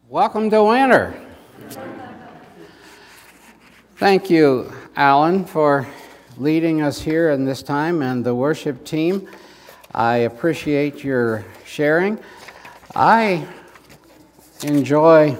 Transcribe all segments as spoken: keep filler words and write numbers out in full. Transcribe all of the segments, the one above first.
Welcome to winter. Thank you, Alan, for leading us here in this time, and the worship team. I appreciate your sharing. I enjoy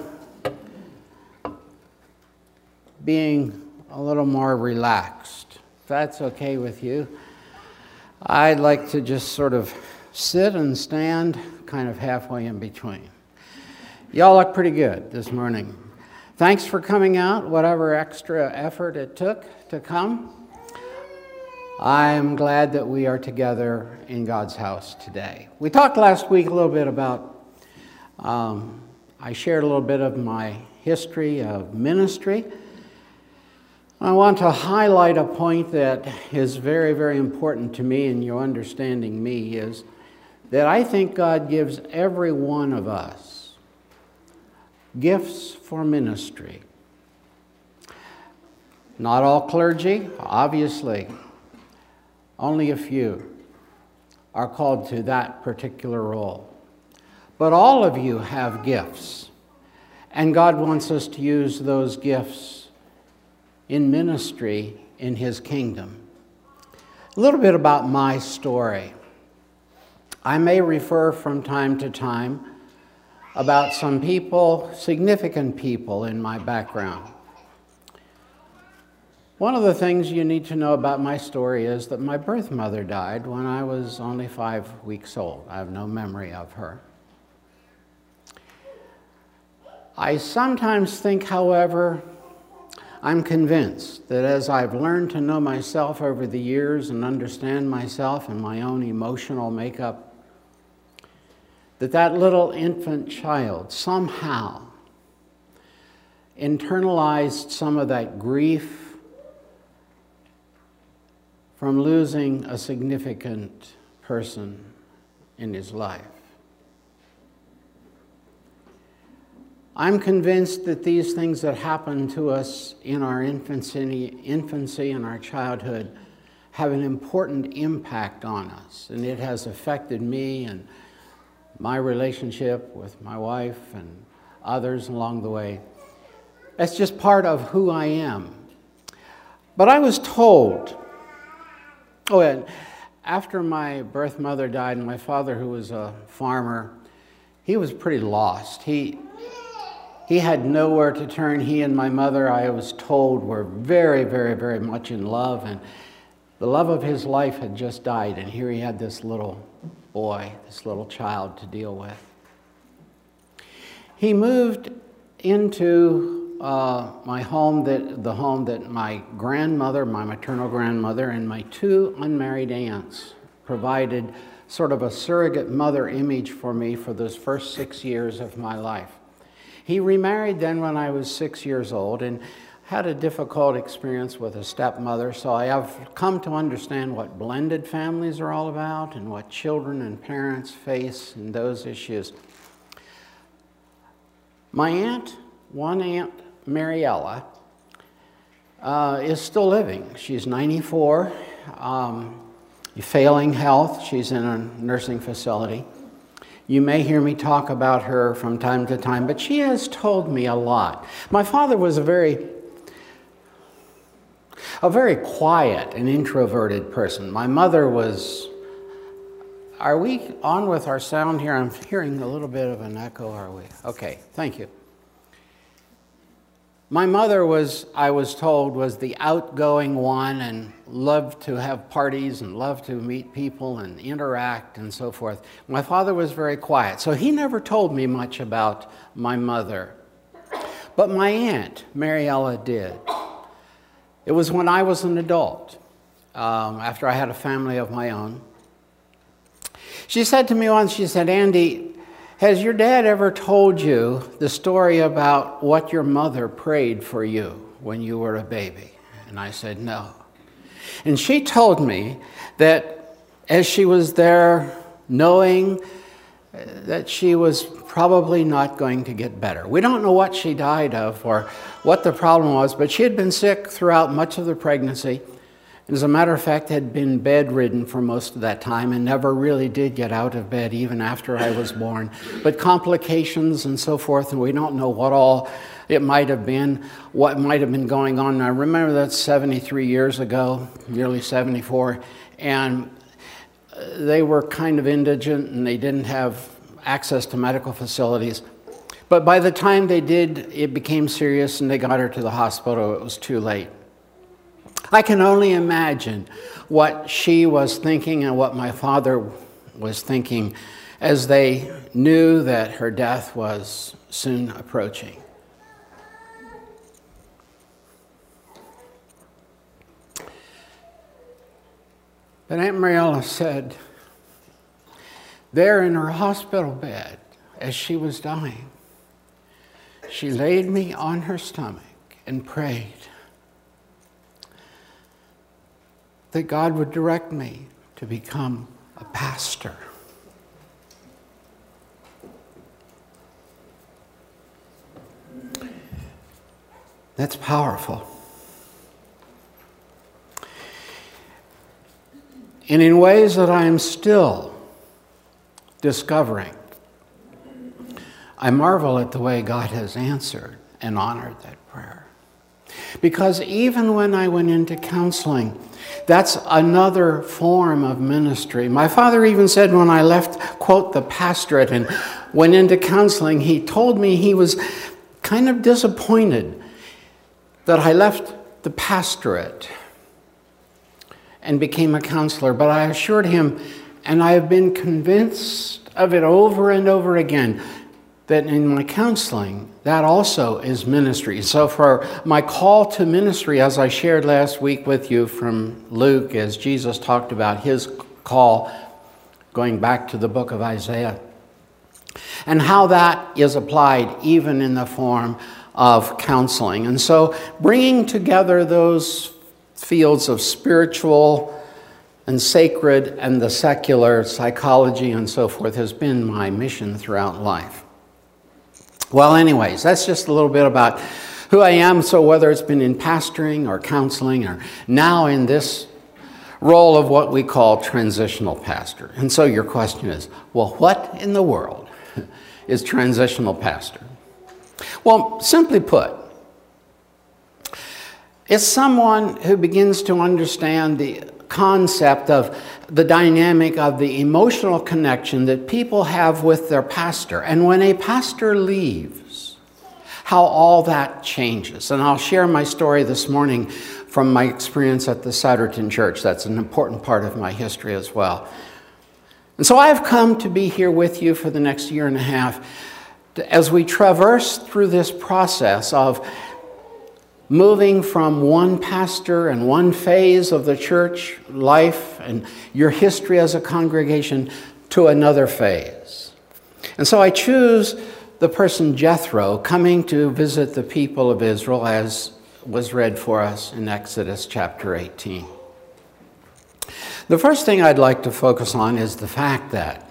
being a little more relaxed. If that's okay with you, I'd like to just sort of sit and stand kind of halfway in between. Y'all look pretty good this morning. Thanks for coming out, whatever extra effort it took to come. I'm glad that we are together in God's house today. We talked last week a little bit about, um, I shared a little bit of my history of ministry. I want to highlight a point that is very, very important to me, and you understanding me, is that I think God gives every one of us gifts for ministry. Not all clergy, obviously. Only a few are called to that particular role. But all of you have gifts, and God wants us to use those gifts in ministry in His kingdom. A little bit about my story. I may refer from time to time about some people, significant people in my background. One of the things you need to know about my story is that my birth mother died when I was only five weeks old. I have no memory of her. I sometimes think, however, I'm convinced that as I've learned to know myself over the years and understand myself and my own emotional makeup, that that little infant child somehow internalized some of that grief from losing a significant person in his life. I'm convinced that these things that happen to us in our infancy, infancy and our childhood have an important impact on us, and it has affected me and my relationship with my wife and others along the way. That's just part of who I am. But I was told, oh, and after my birth mother died, and my father, who was a farmer, he was pretty lost. He, he had nowhere to turn. He and my mother, I was told, were very, very, very much in love, and the love of his life had just died, and here he had this little boy, this little child to deal with. He moved into uh, my home, that the home that my grandmother, my maternal grandmother, and my two unmarried aunts provided sort of a surrogate mother image for me for those first six years of my life. He remarried then when I was six years old and had a difficult experience with a stepmother, so I have come to understand what blended families are all about and what children and parents face in those issues. My aunt, one aunt, Mariella, uh, is still living. She's ninety-four, um, failing health. She's in a nursing facility. You may hear me talk about her from time to time, but she has told me a lot. My father was a very A very quiet and introverted person. My mother was, are we on with our sound here? I'm hearing a little bit of an echo, are we? Okay, thank you. My mother was, I was told, was the outgoing one and loved to have parties and loved to meet people and interact and so forth. My father was very quiet, so he never told me much about my mother. But my aunt, Mariella, did. It was when I was an adult, um, after I had a family of my own. She said to me once, she said, "Andy, has your dad ever told you the story about what your mother prayed for you when you were a baby?" And I said, "No." And she told me that as she was there, knowing that she was probably not going to get better. We don't know what she died of or what the problem was, but she had been sick throughout much of the pregnancy. As a matter of fact, had been bedridden for most of that time and never really did get out of bed even after I was born. But complications and so forth, and we don't know what all it might have been, what might have been going on. Now, remember that's seventy-three years ago, nearly seventy-four, and they were kind of indigent and they didn't have access to medical facilities. But by the time they did, it became serious and they got her to the hospital. It was too late. I can only imagine what she was thinking and what my father was thinking as they knew that her death was soon approaching. But Aunt Mariella said, there in her hospital bed, as she was dying, she laid me on her stomach and prayed that God would direct me to become a pastor. That's powerful. And in ways that I am still discovering, I marvel at the way God has answered and honored that prayer. Because even when I went into counseling, that's another form of ministry. My father even said when I left, quote, the pastorate and went into counseling, he told me he was kind of disappointed that I left the pastorate and became a counselor. But I assured him, and I have been convinced of it over and over again, that in my counseling, that also is ministry. So for my call to ministry, as I shared last week with you from Luke, as Jesus talked about his call, going back to the book of Isaiah, and how that is applied even in the form of counseling. And so bringing together those fields of spiritual and sacred and the secular, psychology and so forth, has been my mission throughout life. Well, anyways, that's just a little bit about who I am. So whether it's been in pastoring or counseling or now in this role of what we call transitional pastor. And so your question is, well, what in the world is transitional pastor? Well, simply put, it's someone who begins to understand the concept of the dynamic of the emotional connection that people have with their pastor. And when a pastor leaves, how all that changes. And I'll share my story this morning from my experience at the Souderton Church. That's an important part of my history as well. And so I've come to be here with you for the next year and a half as we traverse through this process of moving from one pastor and one phase of the church life and your history as a congregation to another phase. And so I choose the person Jethro coming to visit the people of Israel, as was read for us in Exodus chapter eighteen. The first thing I'd like to focus on is the fact that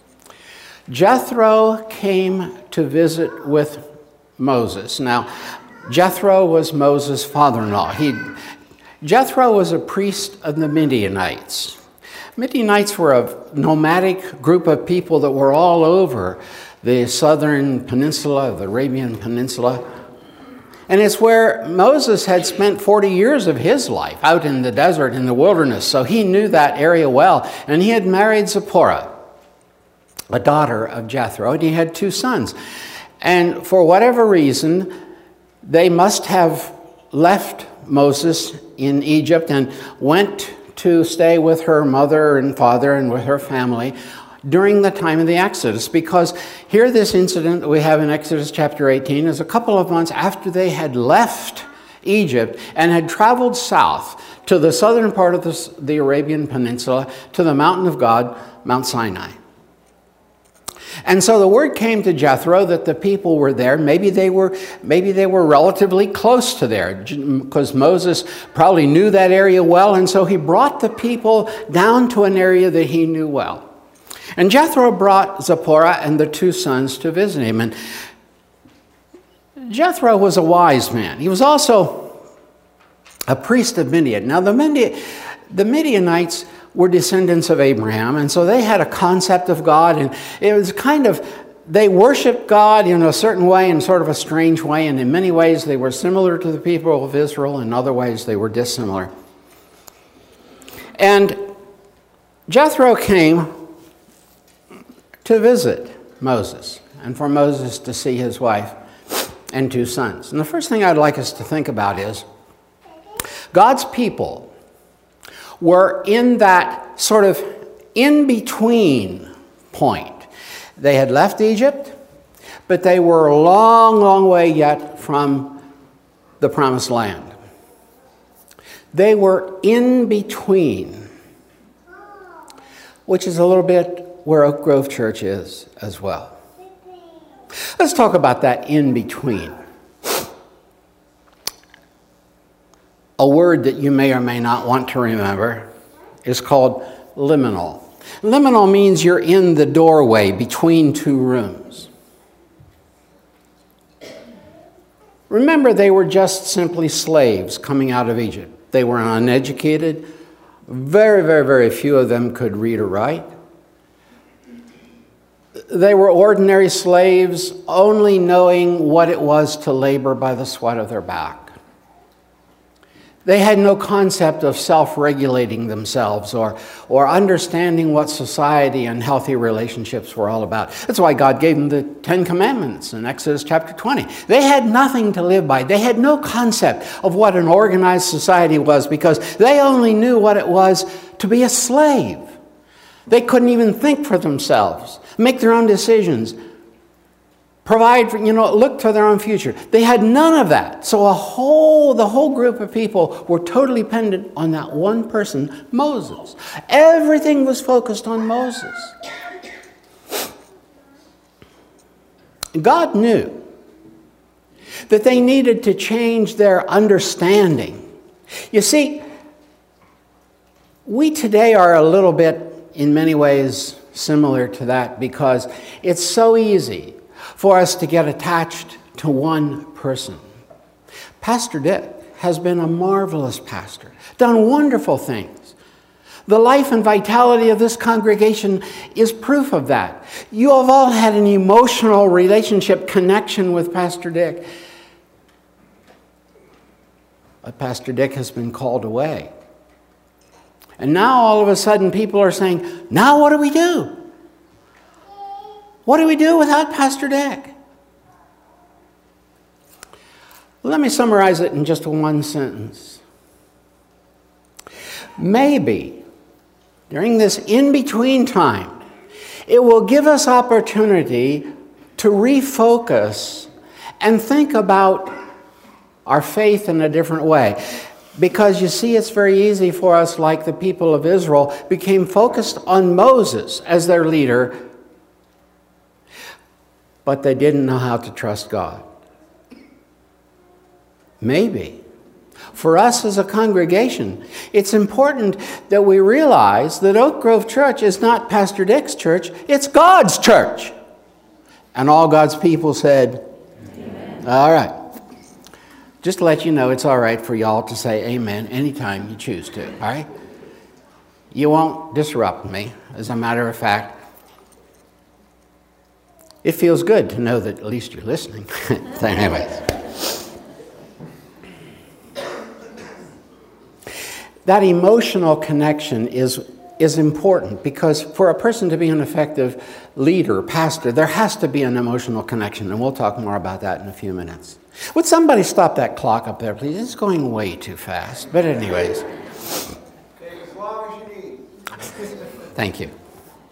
Jethro came to visit with Moses. Now, Jethro was Moses' father-in-law. He, Jethro was a priest of the Midianites. Midianites were a nomadic group of people that were all over the southern peninsula, the Arabian Peninsula. And it's where Moses had spent forty years of his life, out in the desert, in the wilderness. So he knew that area well. And he had married Zipporah, a daughter of Jethro, and he had two sons. And for whatever reason, they must have left Moses in Egypt and went to stay with her mother and father and with her family during the time of the Exodus. Because here this incident that we have in Exodus chapter eighteen is a couple of months after they had left Egypt and had traveled south to the southern part of the, the Arabian Peninsula, to the mountain of God, Mount Sinai. And so the word came to Jethro that the people were there. Maybe they were, maybe they were relatively close to there, because Moses probably knew that area well. And so he brought the people down to an area that he knew well. And Jethro brought Zipporah and the two sons to visit him. And Jethro was a wise man. He was also a priest of Midian. Now, the, Midi- the Midianites were descendants of Abraham, and so they had a concept of God, and it was kind of, they worshiped God in a certain way, in sort of a strange way, and in many ways they were similar to the people of Israel, in other ways they were dissimilar. And Jethro came to visit Moses, and for Moses to see his wife and two sons. And the first thing I'd like us to think about is, God's people were in that sort of in-between point. They had left Egypt, but they were a long, long way yet from the promised land. They were in between, which is a little bit where Oak Grove Church is as well. Let's talk about that in between. A word that you may or may not want to remember is called liminal. Liminal means you're in the doorway between two rooms. Remember, they were just simply slaves coming out of Egypt. They were uneducated. Very, very, very few of them could read or write. They were ordinary slaves, only knowing what it was to labor by the sweat of their back. They had no concept of self-regulating themselves or, or understanding what society and healthy relationships were all about. That's why God gave them the Ten Commandments in Exodus chapter twenty. They had nothing to live by. They had no concept of what an organized society was because they only knew what it was to be a slave. They couldn't even think for themselves, make their own decisions, provide, for, you know, look to their own future. They had none of that. So a whole, the whole group of people were totally dependent on that one person, Moses. Everything was focused on Moses. God knew that they needed to change their understanding. You see, we today are a little bit, in many ways, similar to that because it's so easy for us to get attached to one person. Pastor Dick has been a marvelous pastor, done wonderful things. The life and vitality of this congregation is proof of that. You have all had an emotional relationship connection with Pastor Dick. But Pastor Dick has been called away. And now all of a sudden people are saying, now what do we do? What do we do without Pastor Dick? Let me summarize it in just one sentence. Maybe during this in-between time, it will give us opportunity to refocus and think about our faith in a different way. Because you see, it's very easy for us, like the people of Israel, became focused on Moses as their leader, but they didn't know how to trust God. Maybe for us as a congregation, it's important that we realize that Oak Grove Church is not Pastor Dick's church, it's God's church. And all God's people said, amen. All right. Just to let you know, it's all right for y'all to say amen anytime you choose to, all right? You won't disrupt me. As a matter of fact, it feels good to know that at least you're listening. So anyways. That emotional connection is, is important because for a person to be an effective leader, pastor, there has to be an emotional connection, and we'll talk more about that in a few minutes. Would somebody stop that clock up there, please? It's going way too fast. But anyways. Take as long as you need. Thank you.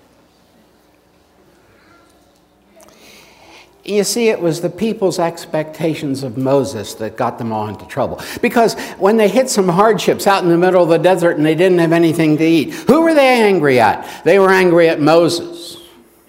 You see, it was the people's expectations of Moses that got them all into trouble. Because when they hit some hardships out in the middle of the desert and they didn't have anything to eat, who were they angry at? They were angry at Moses.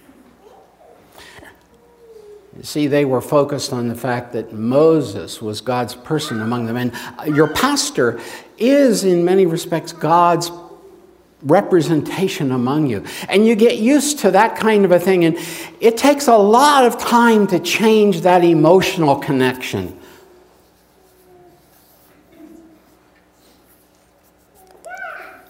You see, they were focused on the fact that Moses was God's person among them. And your pastor is, in many respects, God's representation among you. And you get used to that kind of a thing. And it takes a lot of time to change that emotional connection.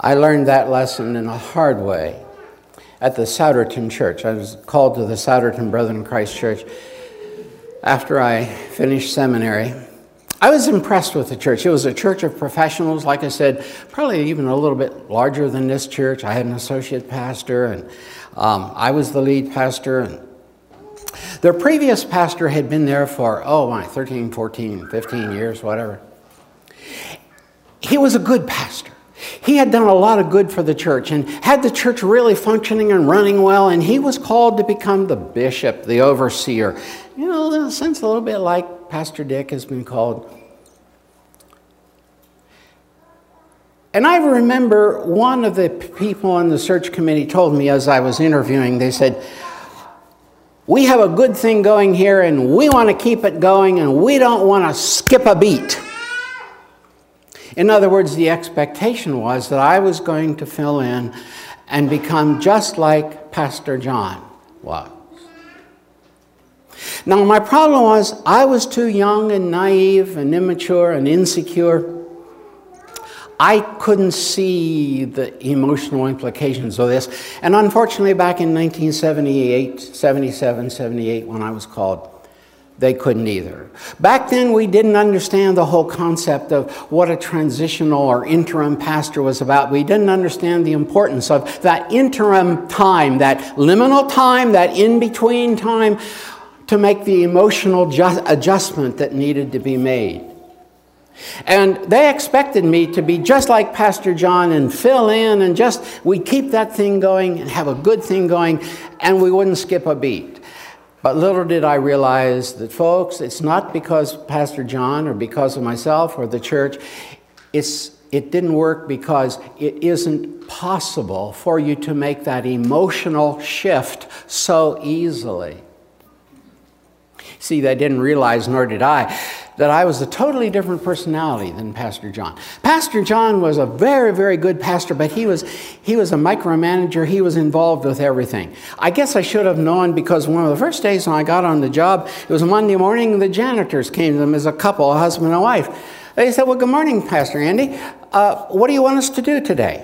I learned that lesson in a hard way at the Souderton Church. I was called to the Souderton Brethren in Christ Church after I finished seminary. I was impressed with the church. It was a church of professionals, like I said, probably even a little bit larger than this church. I had an associate pastor, and um, I was the lead pastor. And their previous pastor had been there for, oh my, thirteen, fourteen, fifteen years, whatever. He was a good pastor. He had done a lot of good for the church and had the church really functioning and running well, and he was called to become the bishop, the overseer. You know, in a sense, a little bit like Pastor Dick has been called. And I remember one of the people on the search committee told me as I was interviewing, they said, "We have a good thing going here and we want to keep it going and we don't want to skip a beat." In other words, the expectation was that I was going to fill in and become just like Pastor John was. Now, my problem was I was too young and naive and immature and insecure. I couldn't see the emotional implications of this. And unfortunately, back in nineteen seventy-eight, seventy-seven, seventy-eight, when I was called, they couldn't either. Back then, we didn't understand the whole concept of what a transitional or interim pastor was about. We didn't understand the importance of that interim time, that liminal time, that in-between time, to make the emotional ju- adjustment that needed to be made. And they expected me to be just like Pastor John and fill in and just, we'd keep that thing going and have a good thing going, and we wouldn't skip a beat. But little did I realize that, folks, it's not because Pastor John or because of myself or the church. It's, it didn't work because it isn't possible for you to make that emotional shift so easily. See, they didn't realize, nor did I, that I was a totally different personality than Pastor John. Pastor John was a very, very good pastor, but he was he was a micromanager. He was involved with everything. I guess I should have known, because one of the first days when I got on the job, it was Monday morning, and the janitors came to them as a couple, a husband and wife. They said, "Well, good morning, Pastor Andy. Uh, what do you want us to do today?"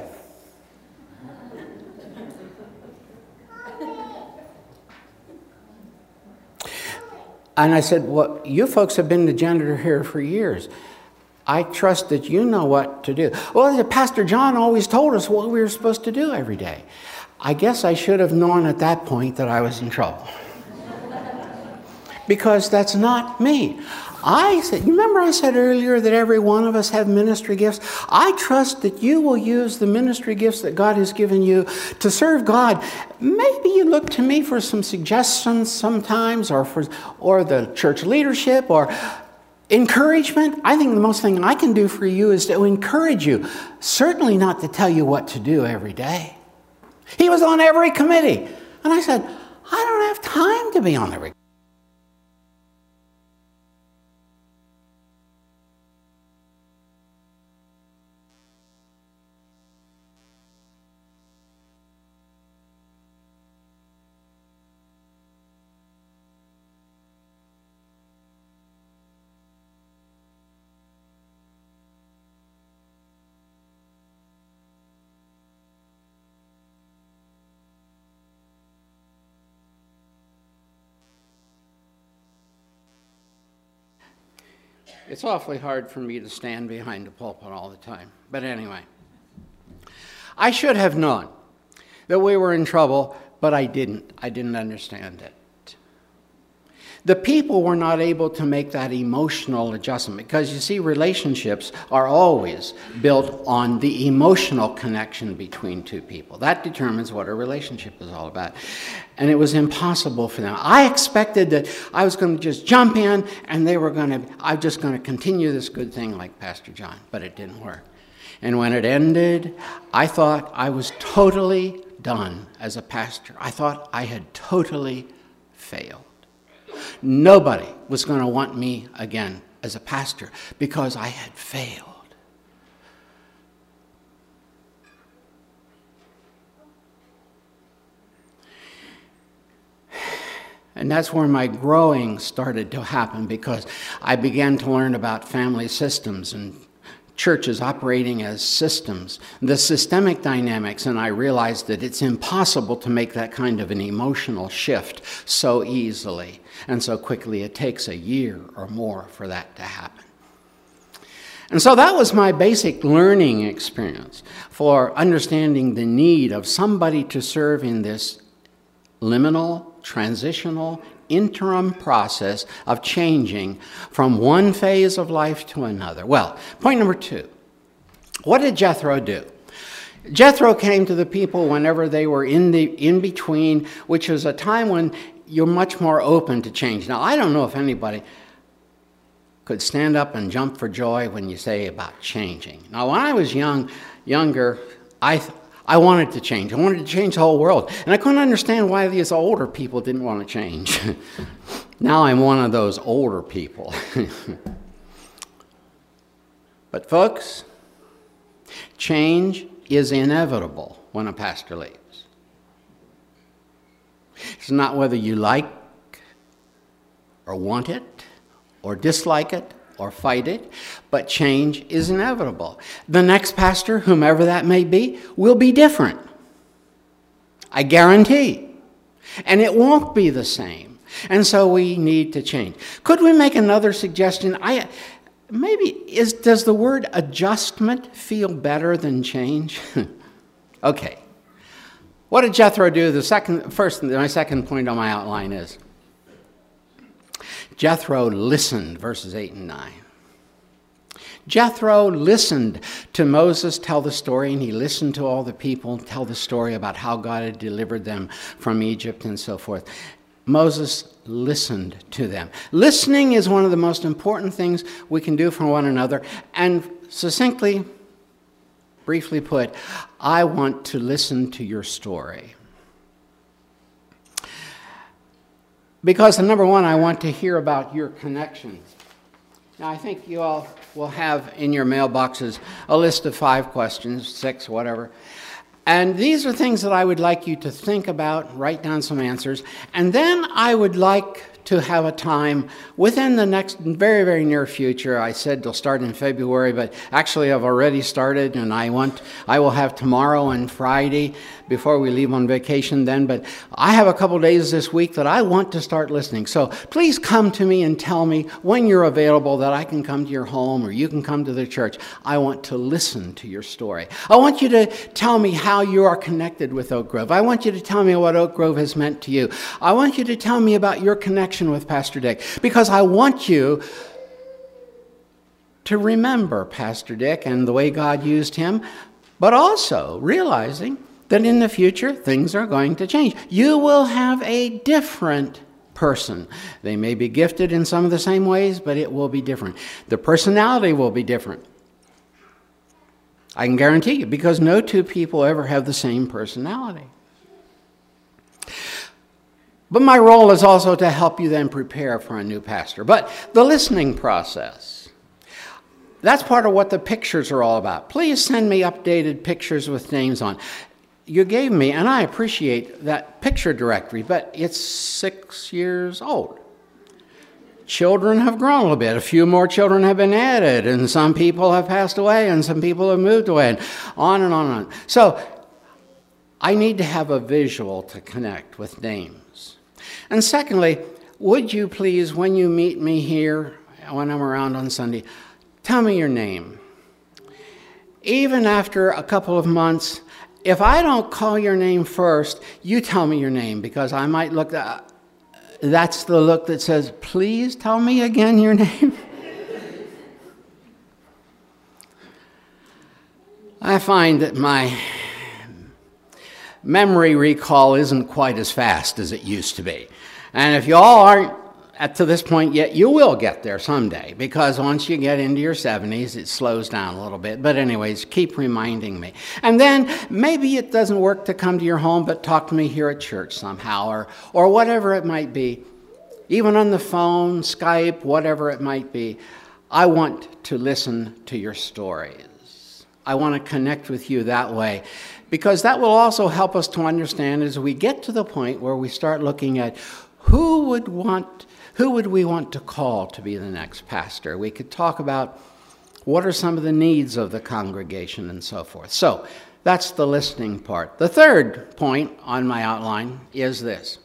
And I said, "Well, you folks have been the janitor here for years. I trust that you know what to do." "Well, Pastor John always told us what we were supposed to do every day." I guess I should have known at that point that I was in trouble. Because that's not me. I said, you remember I said earlier that every one of us have ministry gifts? I trust that you will use the ministry gifts that God has given you to serve God. Maybe you look to me for some suggestions sometimes, or for or the church leadership, or encouragement. I think the most thing I can do for you is to encourage you, certainly not to tell you what to do every day. He was on every committee. And I said, I don't have time to be on every committee. It's awfully hard for me to stand behind a pulpit all the time. But anyway, I should have known that we were in trouble, but I didn't. I didn't understand it. The people were not able to make that emotional adjustment, because you see, relationships are always built on the emotional connection between two people. That determines what a relationship is all about. And it was impossible for them. I expected that I was going to just jump in and they were going to, I'm just going to continue this good thing like Pastor John, but it didn't work. And when it ended, I thought I was totally done as a pastor. I thought I had totally failed. Nobody was going to want me again as a pastor because I had failed. And that's where my growing started to happen, because I began to learn about family systems and churches operating as systems, the systemic dynamics, and I realized that it's impossible to make that kind of an emotional shift so easily and so quickly. It takes a year or more for that to happen. And so that was my basic learning experience for understanding the need of somebody to serve in this liminal, transitional, interim process of changing from one phase of life to another. Well, point number two, what did Jethro do? Jethro came to the people whenever they were in the in between, which was a time when you're much more open to change. Now, I don't know if anybody could stand up and jump for joy when you say about changing. Now, when I was young, younger, I th- I wanted to change. I wanted to change the whole world. And I couldn't understand why these older people didn't want to change. Now I'm one of those older people. But folks, change is inevitable when a pastor leaves. It's not whether you like or want it or dislike it or fight it, but change is inevitable. The next pastor, whomever that may be, will be different. I guarantee. And it won't be the same. And so we need to change. Could we make another suggestion? I maybe is does the word adjustment feel better than change? Okay. What did Jethro do? The second first my second point on my outline is Jethro listened, verses eight and nine. Jethro listened to Moses tell the story, and he listened to all the people tell the story about how God had delivered them from Egypt and so forth. Moses listened to them. Listening is one of the most important things we can do for one another. And succinctly, briefly put, I want to listen to your story. Because, number one, I want to hear about your connections. Now, I think you all will have in your mailboxes a list of five questions, six, whatever. And these are things that I would like you to think about, write down some answers. And then I would like to have a time within the next very, very near future. I said they'll start in February, but actually I've already started, and I want I will have tomorrow and Friday before we leave on vacation then. But I have a couple days this week that I want to start listening. So please come to me and tell me when you're available that I can come to your home or you can come to the church. I want to listen to your story. I want you to tell me how you are connected with Oak Grove. I want you to tell me what Oak Grove has meant to you. I want you to tell me about your connection with Pastor Dick, because I want you to remember Pastor Dick and the way God used him, but also realizing that in the future things are going to change. You will have a different person. They may be gifted in some of the same ways, but it will be different. The personality will be different. I can guarantee you, because no two people ever have the same personality. But my role is also to help you then prepare for a new pastor. But the listening process, that's part of what the pictures are all about. Please send me updated pictures with names on. You gave me, and I appreciate that picture directory, but it's six years old. Children have grown a little bit. A few more children have been added, and some people have passed away, and some people have moved away, and on and on and on. So I need to have a visual to connect with names. And secondly, would you please, when you meet me here, when I'm around on Sunday, tell me your name. Even after a couple of months, if I don't call your name first, you tell me your name, because I might look, uh, that's the look that says, please tell me again your name. I find that my memory recall isn't quite as fast as it used to be. And if you all aren't at to this point yet, you will get there someday, because once you get into your seventies, it slows down a little bit. But anyways, keep reminding me. And then maybe it doesn't work to come to your home, but talk to me here at church somehow, or, or whatever it might be. Even on the phone, Skype, whatever it might be. I want to listen to your stories. I want to connect with you that way, because that will also help us to understand as we get to the point where we start looking at who would want, who would we want to call to be the next pastor. We could talk about What are some of the needs of the congregation and so forth? So that's the listening part. The third point on my outline is this.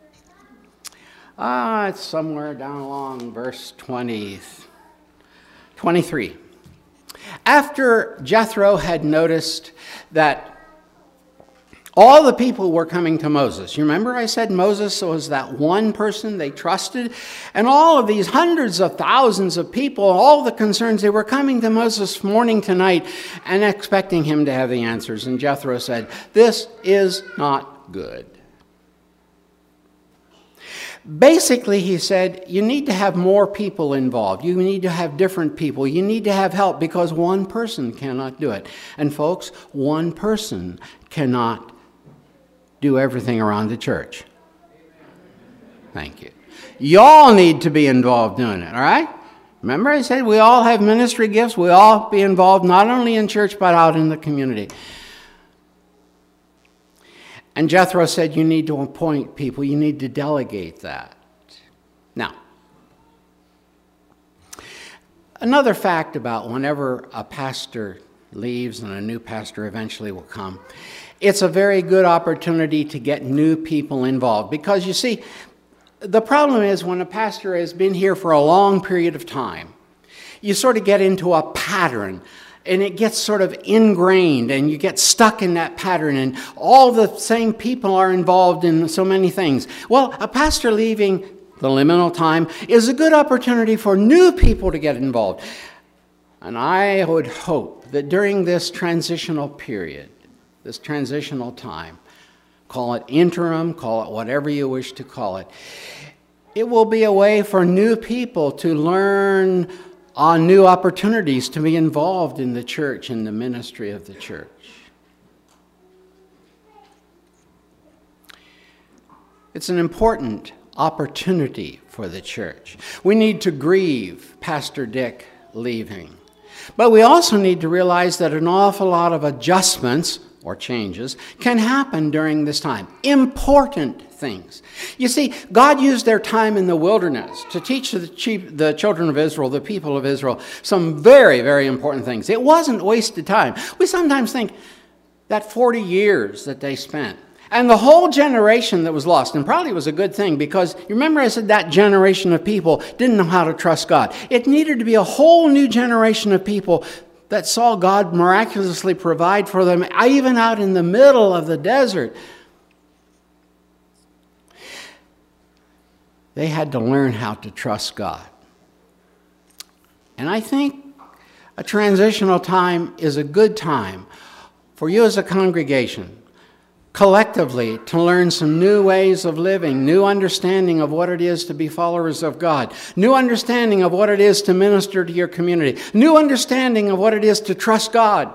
Ah, it's somewhere down along verse twenty, twenty-three. After Jethro had noticed that all the people were coming to Moses. You remember I said Moses was that one person they trusted? And all of these hundreds of thousands of people, all the concerns, they were coming to Moses morning to night and expecting him to have the answers. And Jethro said, this is not good. Basically, he said, you need to have more people involved. You need to have different people. You need to have help because one person cannot do it. And folks, one person cannot do everything around the church. Thank you. Y'all need to be involved doing it, all right? Remember I said we all have ministry gifts. We all be involved not only in church but out in the community. And Jethro said you need to appoint people. You need to delegate that. Now, another fact about whenever a pastor leaves and a new pastor eventually will come, it's a very good opportunity to get new people involved. Because you see, the problem is when a pastor has been here for a long period of time, you sort of get into a pattern and it gets sort of ingrained and you get stuck in that pattern and all the same people are involved in so many things. Well, a pastor leaving the liminal time is a good opportunity for new people to get involved. And I would hope that during this transitional period, this transitional time, call it interim, call it whatever you wish to call it, it will be a way for new people to learn on new opportunities to be involved in the church, in the ministry of the church. It's an important opportunity for the church. We need to grieve Pastor Dick leaving. But we also need to realize that an awful lot of adjustments or changes can happen during this time. Important things. You see, God used their time in the wilderness to teach the, chief, the children of Israel, the people of Israel, some very, very important things. It wasn't wasted time. We sometimes think that forty years that they spent and the whole generation that was lost, and probably was a good thing because you remember I said that generation of people didn't know how to trust God. It needed to be a whole new generation of people that saw God miraculously provide for them, even out in the middle of the desert. They had to learn how to trust God. And I think a transitional time is a good time for you as a congregation, collectively, to learn some new ways of living, new understanding of what it is to be followers of God, new understanding of what it is to minister to your community, new understanding of what it is to trust God.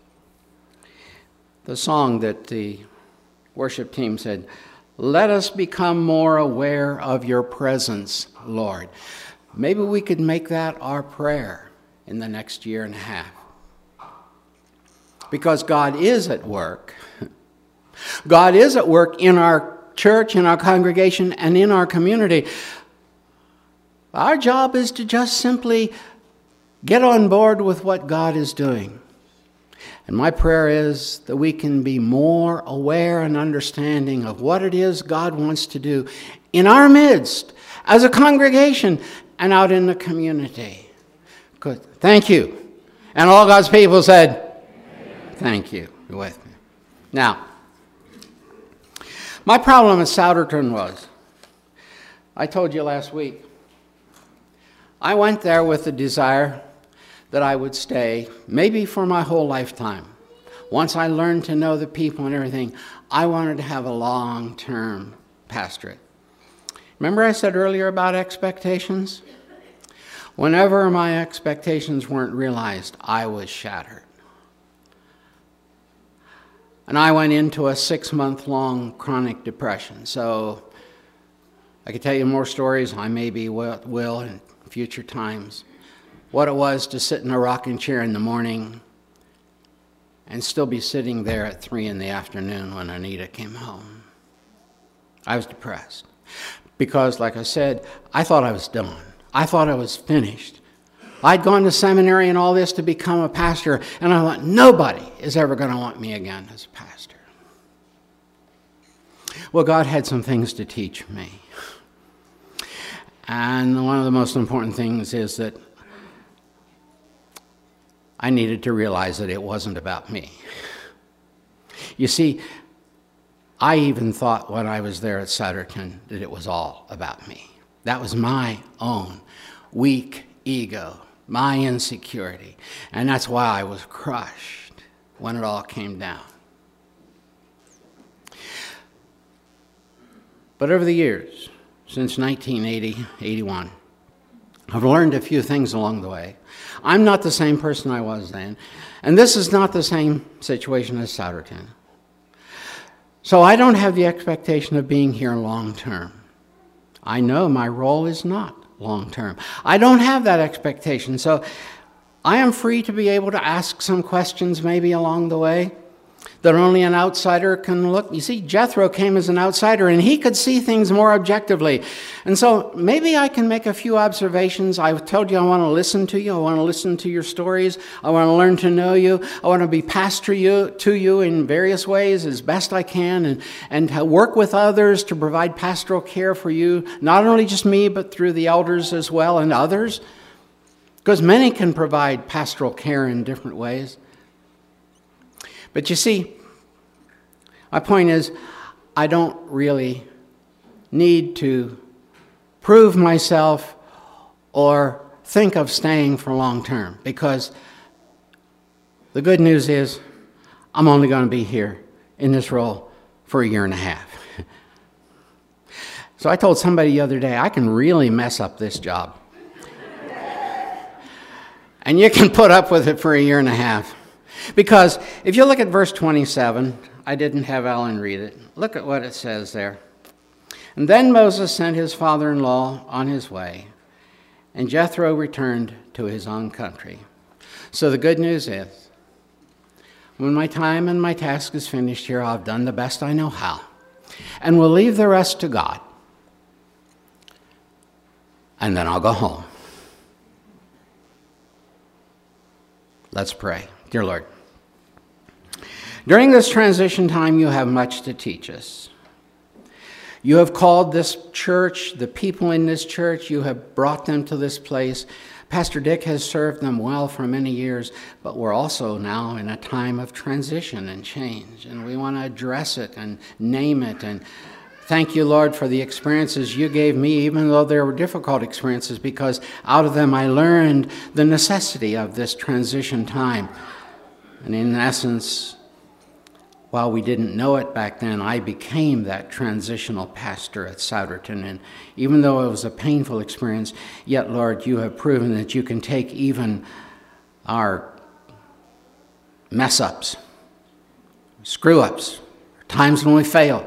The song that the worship team said, "Let us become more aware of your presence, Lord." Maybe we could make that our prayer in the next year and a half. Because God is at work. God is at work in our church, in our congregation, and in our community. Our job is to just simply get on board with what God is doing. And my prayer is that we can be more aware and understanding of what it is God wants to do in our midst, as a congregation, and out in the community. Good. Thank you. And all God's people said, amen. Thank you. You're with me. Now, my problem at Souderton was, I told you last week, I went there with the desire that I would stay, maybe for my whole lifetime. Once I learned to know the people and everything, I wanted to have a long-term pastorate. Remember I said earlier about expectations? Whenever my expectations weren't realized, I was shattered. And I went into a six-month-long chronic depression. So I could tell you more stories. I maybe will, will in future times. What it was to sit in a rocking chair in the morning and still be sitting there at three in the afternoon when Anita came home. I was depressed because, like I said, I thought I was done. I thought I was finished. I'd gone to seminary and all this to become a pastor, and I thought, nobody is ever going to want me again as a pastor. Well, God had some things to teach me. And one of the most important things is that I needed to realize that it wasn't about me. You see, I even thought when I was there at Souderton that it was all about me. That was my own weak ego, my insecurity. And that's why I was crushed when it all came down. But over the years, since nineteen eighty, eighty-one, I've learned a few things along the way. I'm not the same person I was then, and this is not the same situation as Souderton. So I don't have the expectation of being here long term. I know my role is not long term. I don't have that expectation, so I am free to be able to ask some questions maybe along the way that only an outsider can look. You see, Jethro came as an outsider, and he could see things more objectively. And so maybe I can make a few observations. I've told you I want to listen to you. I want to listen to your stories. I want to learn to know you. I want to be pastor you, to you in various ways as best I can, and, and to work with others to provide pastoral care for you, not only just me, but through the elders as well and others, because many can provide pastoral care in different ways. But you see, my point is, I don't really need to prove myself or think of staying for long term, because the good news is I'm only going to be here in this role for a year and a half. So I told somebody the other day, I can really mess up this job. And you can put up with it for a year and a half. Because if you look at verse twenty-seven, I didn't have Alan read it. Look at what it says there. And then Moses sent his father-in-law on his way, and Jethro returned to his own country. So the good news is, when my time and my task is finished here, I've done the best I know how, and we'll leave the rest to God. And then I'll go home. Let's pray. Dear Lord, during this transition time, you have much to teach us. You have called this church, the people in this church, you have brought them to this place. Pastor Dick has served them well for many years, but we're also now in a time of transition and change, and we want to address it and name it. And thank you, Lord, for the experiences you gave me, even though they were difficult experiences, because out of them I learned the necessity of this transition time. And in essence, while we didn't know it back then, I became that transitional pastor at Souderton. And even though it was a painful experience, yet, Lord, you have proven that you can take even our mess-ups, screw-ups, times when we fail.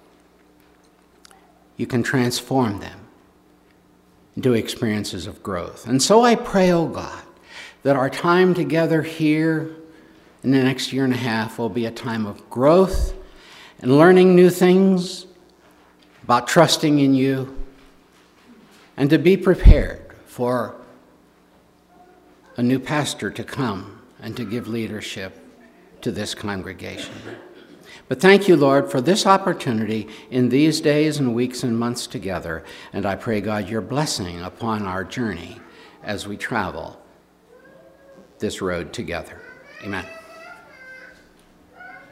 You can transform them into experiences of growth. And so I pray, oh God, that our time together here in the next year and a half will be a time of growth and learning new things about trusting in you, and to be prepared for a new pastor to come and to give leadership to this congregation. But thank you, Lord, for this opportunity in these days and weeks and months together, and I pray, God, your blessing upon our journey as we travel this road together. Amen.